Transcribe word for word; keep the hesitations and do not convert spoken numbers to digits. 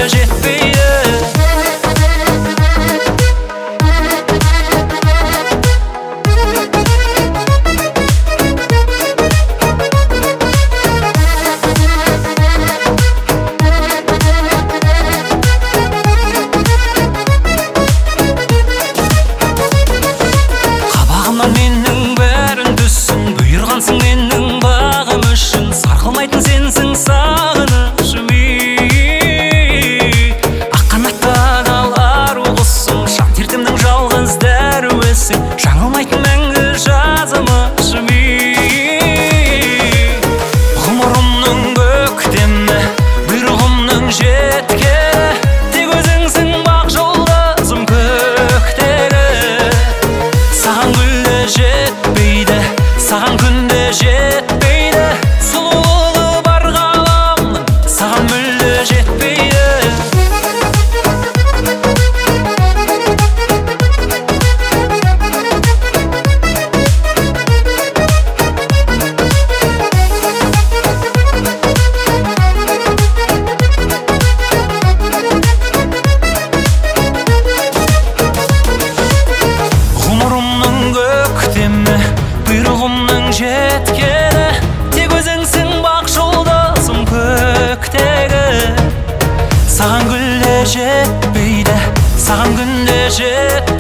жетпейді. Менің бәрін дүссің, бұйырғансың менің бағым үшін. Сарқылмайтын сенсің сағынышым, ақ қанаттан ал ару құсың, жан дертімнің жалғыз дәруесің, жаңылмайтын мәңгі жазымышым. Ғұмырымның көктемі, бұйрығымның жеткені, тек өзіңсің бақ жұлдызым көктері. Саған гүл жетпейді, саған күнде жетпейді, сұлулығы бар ғаламның саған мүлде жетпейді. Ғұмырымның көктемі, бұйрығымның жеткені, тек өзіңсің бақ жұлдызым көктегі. Саған гүл де жетпейді, саған күн де жетпейді,